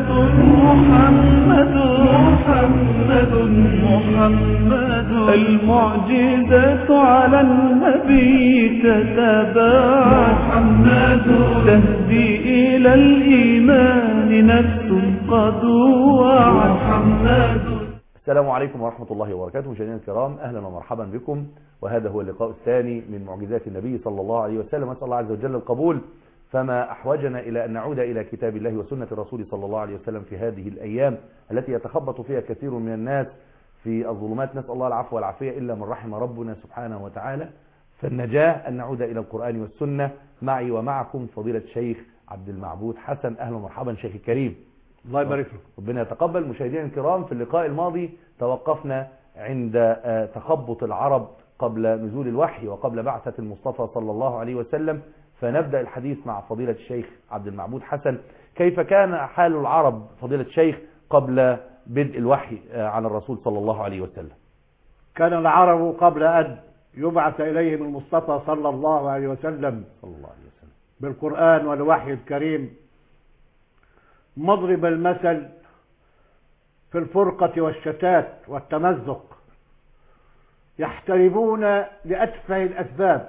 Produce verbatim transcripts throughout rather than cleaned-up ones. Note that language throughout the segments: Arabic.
محمد محمد محمد المعجزة على النبي تتبع محمد تهدي إلى الإيمان نفس قد وعى محمد. السلام عليكم ورحمة الله وبركاته. مشاهدينا الكرام، أهلا ومرحبا بكم، وهذا هو اللقاء الثاني من معجزات النبي صلى الله عليه وسلم. أسأل الله عز وجل القبول. فما أحوجنا إلى أن نعود إلى كتاب الله وسنة الرسول صلى الله عليه وسلم في هذه الأيام التي يتخبط فيها كثير من الناس في الظلمات، نسأل الله العفو والعافية إلا من رحم ربنا سبحانه وتعالى. فالنجاة أن نعود إلى القرآن والسنة. معي ومعكم فضيلة الشيخ عبد المعبود حسن. أهلا ومرحبا شيخ الكريم. الله يبارك فيك. ربنا يتقبل. مشاهدينا الكرام، في اللقاء الماضي توقفنا عند تخبط العرب قبل نزول الوحي وقبل بعثة المصطفى صلى الله عليه وسلم، فنبدأ الحديث مع فضيلة الشيخ عبد المعبود حسن. كيف كان حال العرب فضيلة الشيخ قبل بدء الوحي على الرسول صلى الله عليه وسلم؟ كان العرب قبل أن يبعث إليهم المصطفى صلى الله عليه وسلم صلى الله عليه وسلم بالقرآن والوحي الكريم مضرب المثل في الفرقة والشتات والتمزق، يحتربون لأتفه الأسباب،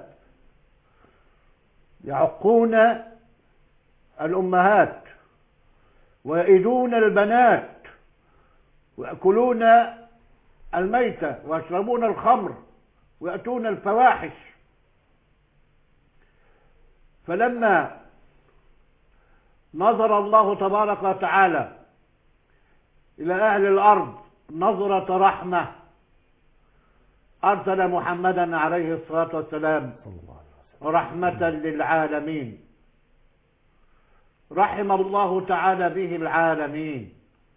يعقون الأمهات ويئدون البنات ويأكلون الميتة ويشربون الخمر ويأتون الفواحش. فلما نظر الله تبارك وتعالى إلى أهل الأرض نظرة رحمة أرسل محمدا عليه الصلاة والسلام رحمة للعالمين، رحم الله تعالى به العالمين.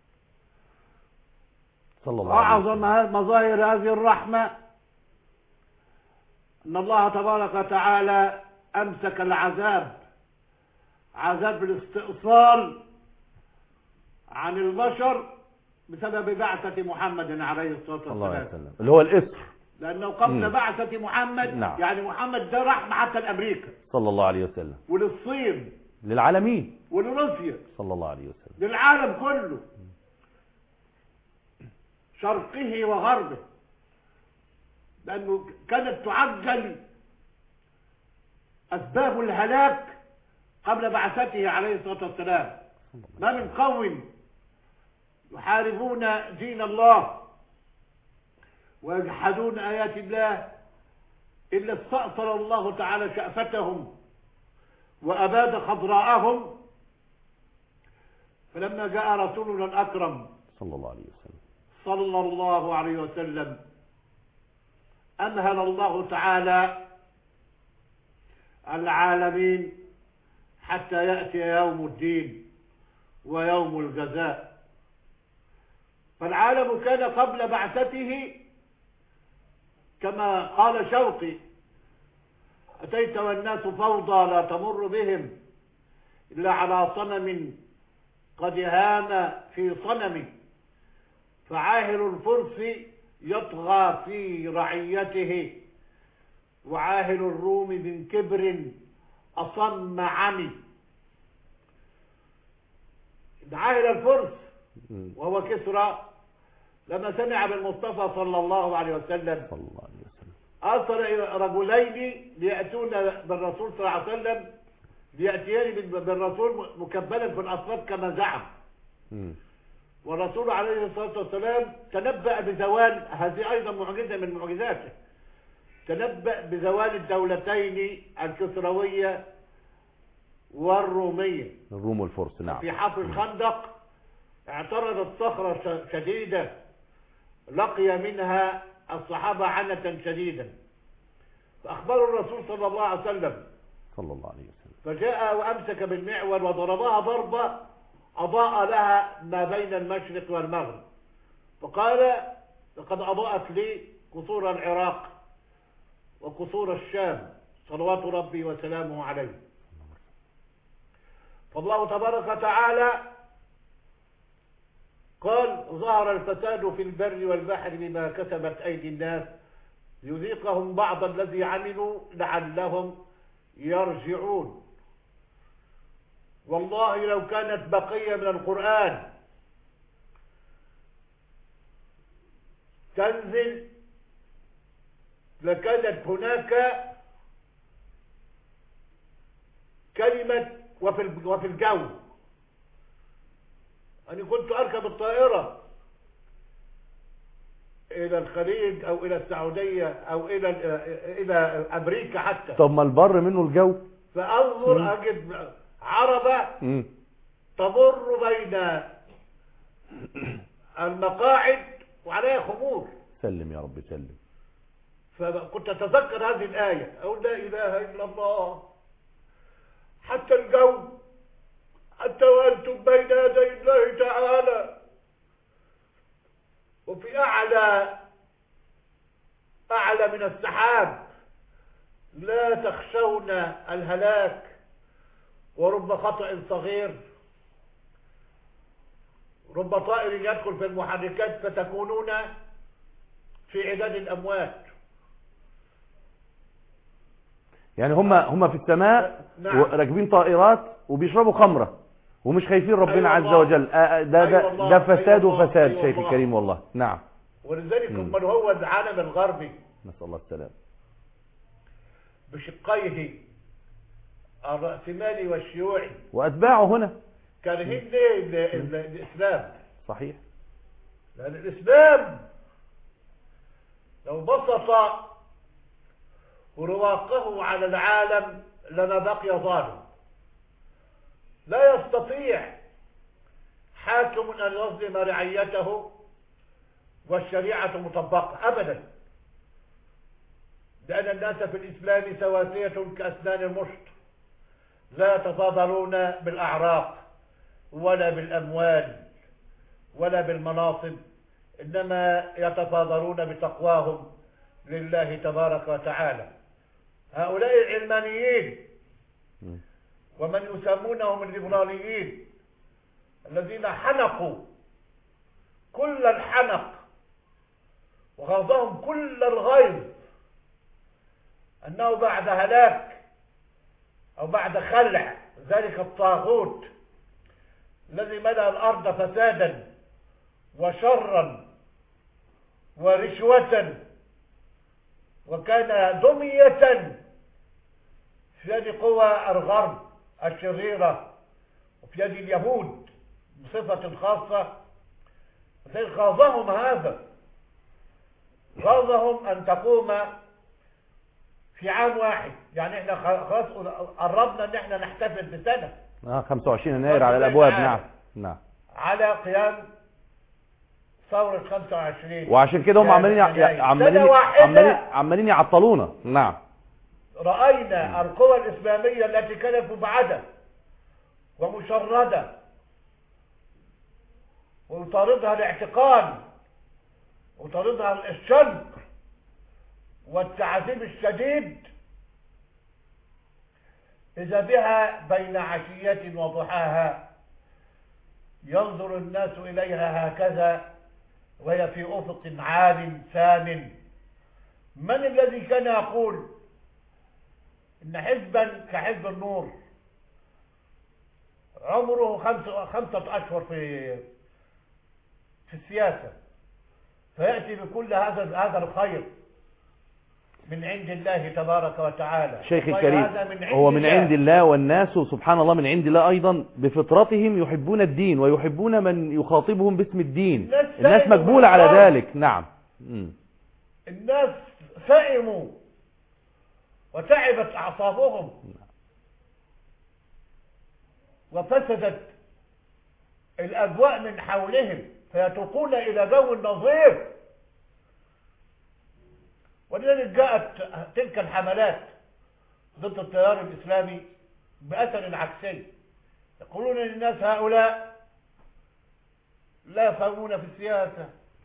صلى الله عليه وسلم. أعظم مظاهر هذه الرحمة أن الله تبارك وتعالى أمسك العذاب، عذاب الاستئصال عن البشر بسبب بعثة محمد عليه الصلاة والسلام، اللي هو الإسر، لأنه قبل مم. بعثة محمد نعم. يعني محمد ده رحمة حتى لأمريكا صلى الله عليه وسلم، وللصين، للعالمين، ولروسيا، صلى الله عليه وسلم، للعالم كله، شرقه وغربه، لأنه كانت تعجل أسباب الهلاك قبل بعثته عليه الصلاة والسلام. ما من قوم يحاربون دين الله ويجحدون آيات الله إلا استأصل الله تعالى شأفتهم وأباد خضراءهم. فلما جاء رسولنا الأكرم صلى الله عليه وسلم صلى الله عليه وسلم أمهل الله تعالى العالمين حتى يأتي يوم الدين ويوم الجزاء. فالعالم كان قبل بعثته كما قال شوقي: أتيت والناس فوضى لا تمر بهم إلا على صنم قد هام في صنم، فعاهل الفرس يطغى في رعيته وعاهل الروم من كبر أصم عمي. عاهل الفرس وهو كسرى لما سمع بالمصطفى صلى الله عليه وسلم صلى الله عليه وسلم أرسل رجلين ليأتون بالرسول صلى الله عليه وسلم، ليأتيان بالرسول مكبلا في الأصوات كما زعم. م. والرسول عليه الصلاة والسلام تنبأ بزوال، هذه أيضا معجزة من معجزاته، تنبأ بزوال الدولتين الكسروية والرومية، الروم والفرس. نعم. في حفر الخندق اعترضت صخرة شديدة لقي منها الصحابة عنة شديدا، فأخبروا الرسول صلى الله عليه وسلم صلى الله عليه وسلم، فجاء وأمسك بالمعول وضربها ضربة أضاء لها ما بين المشرق والمغرب، فقال: لقد أضاءت لي قصور العراق وقصور الشام صلوات ربي وسلامه عليه. فالله تبارك وتعالى قال: ظهر الفساد في البر والبحر بما كسبت أيدي الناس ليذيقهم بعض الذي عملوا لعلهم يرجعون. والله لو كانت بقية من القرآن تنزل لكانت هناك كلمة وفي وفي الجو. أنا كنت أركب الطائرة إلى الخليج أو إلى السعودية أو إلى إلى أمريكا حتى. طب ما البر منه الجو. فأنظر مم. أجد عربة مم. تمر بين المقاعد وعليها خمور. سلم يا رب سلم. فكنت أتذكر هذه الآية أقول لا إله إلا الله، حتى الجو، حتى وأنتم بين يدي الله تعالى وفي أعلى أعلى من السحاب لا تخشون الهلاك ورب خطأ صغير، رب طائر يدخل في المحركات فتكونون في عداد الأموات. يعني هم هم في السماء نعم. راكبين طائرات وبيشربوا خمرة ومش خايفين ربنا أيوة عز وجل. آه ده ده, أيوة ده فساد أيوة وفساد. أيوة شيخ الله. الكريم والله. نعم. ولذلك من هو العالم الغربي نسأل الله السلام بشقيه الرأسمالي والشيوعي وأتباعه هنا كارهين ليه ال- ال- الإسلام؟ صحيح. لأن الإسلام لو بسط رواقه على العالم لما بقي ظالم. لا يستطيع حاكم أن يظلم رعيته والشريعة مطبقة أبدا، لأن الناس في الإسلام سواسية كأسنان المشط، لا يتفاضلون بالأعراق ولا بالأموال ولا بالمناصب، إنما يتفاضلون بتقواهم لله تبارك وتعالى. هؤلاء العلمانيين ومن يسمونهم الليبراليين الذين حنقوا كل الحنق وغاظهم كل الغيظ أنه بعد هلاك أو بعد خلع ذلك الطاغوت الذي ملأ الأرض فسادا وشرا ورشوة وكان دمية في يد قوى الغرب الشريرة وفي يد اليهود بصفة خاصة، غاظهم هذا، غاظهم أن تقوم في عام واحد. يعني احنا خلاص قربنا ان احنا نحتفل بسنة اه خمسة وعشرين يناير على الابواب. نعم نعم. على قيام ثورة خمسة وعشرين، وعشان كده هم عمالين يع- عمالين عمالين عمالين يعطلونا. نعم. رأينا القوى الإسلامية التي كانت مبعدة ومشردة ويطاردها الاعتقال ويطاردها الشنق والتعذيب الشديد، إذا بها بين عشية وضحاها ينظر الناس إليها هكذا وهي في أفق عال ثان. من الذي كان يقول إن حزبا كحزب النور عمره خمسة, خمسة أشهر في في السياسة فيأتي بكل هذا هذا الخير من عند الله تبارك وتعالى؟ شيخ الكريم هو من عند الله، والناس سبحان الله من عند الله أيضا بفطرتهم يحبون الدين ويحبون من يخاطبهم باسم الدين. الناس مقبولة على ذلك. نعم. م. الناس سئموا وتعبت أعصابهم وفسدت الأجواء من حولهم فيتوقون إلى جو النظير. ولذلك جاءت تلك الحملات ضد التيار الإسلامي بأثر عكسي، يقولون للناس هؤلاء لا يفهمون في السياسة،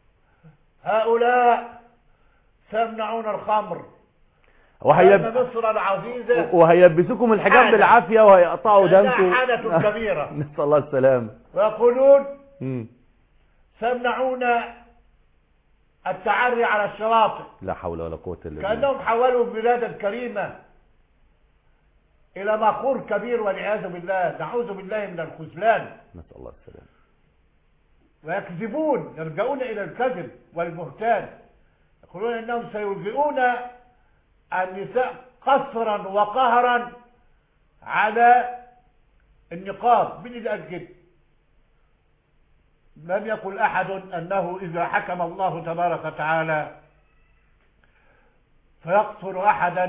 هؤلاء سيمنعون الخمر، وهيب... مصر العزيزة وهيلبسوكم الحجاب بالعافية وهيقطعوا دمكم. حالة كبيرة. نسأل الله السلامة. ويقولون م. سيمنعون التعري على الشواطئ. لا حول ولا قوة إلا بالله. كأنهم حولوا البلاد الكريمة إلى مقور كبير والعياذ بالله، نعوذ بالله من الخذلان. نسأل الله السلامة. ويكذبون، يلجؤون إلى الكذب والبهتان، يقولون إنهم سيلجئون النساء قسرا وقهرا على النقاب. من اللي قال كده؟ لم يقل أحد أنه إذا حكم الله تبارك وتعالى فيقصر أحدا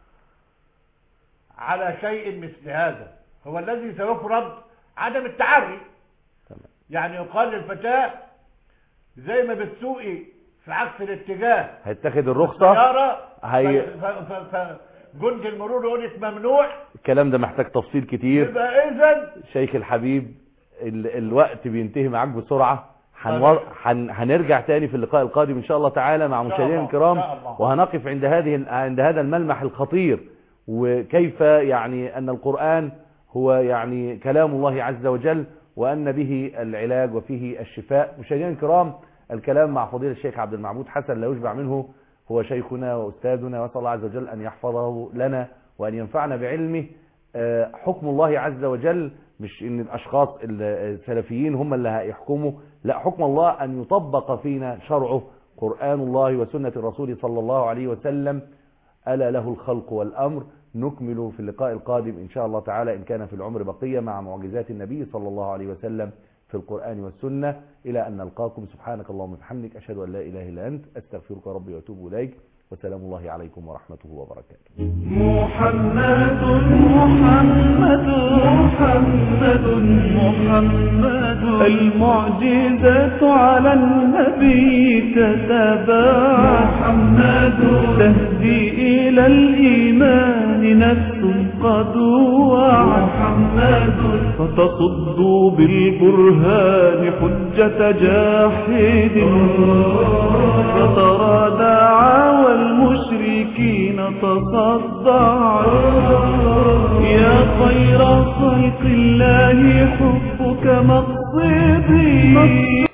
على شيء مثل هذا. هو الذي سيفرض عدم التعري. يعني يقال للفتاة زي ما بتسوقي في عكس الاتجاه هيتخذ الرخصة، هي جند المرور يقول لك ممنوع. الكلام ده محتاج تفصيل كتير. يبقى إذن شيخ الحبيب ال... الوقت بينتهي معاك بسرعة. هنور... هن... هنرجع تاني في اللقاء القادم إن شاء الله تعالى مع مشاهدينا الكرام، وهنقف عند هذه عند هذا الملمح الخطير، وكيف يعني أن القرآن هو يعني كلام الله عز وجل، وأن به العلاج وفيه الشفاء. مشاهدينا الكرام، الكلام مع فضيلة الشيخ عبد المعبود حسن لا يشبع منه، هو شيخنا وأستاذنا، وأسأل الله عز وجل أن يحفظه لنا وأن ينفعنا بعلمه. حكم الله عز وجل مش ان الاشخاص السلفيين هم اللي هيحكموا، لا، حكم الله ان يطبق فينا شرعه، قرآن الله وسنة الرسول صلى الله عليه وسلم. ألا له الخلق والأمر. نكمل في اللقاء القادم إن شاء الله تعالى إن كان في العمر بقية مع معجزات النبي صلى الله عليه وسلم في القرآن والسنة، إلى أن نلقاكم. سبحانك اللهم وبحمدك، أشهد أن لا إله إلا أنت، أستغفرك ربي وأتوب إليك، وسلام الله عليكم ورحمته وبركاته. محمد محمد محمد محمد المعجزة على النبي تتبع. محمد تهدي إلى الإيمان نفس قد وعى. محمد فتصد بالبرهان حجة جاحد، فترى دعاوى المشركين تصدع. يا خير خلق الله حبك مقصدي.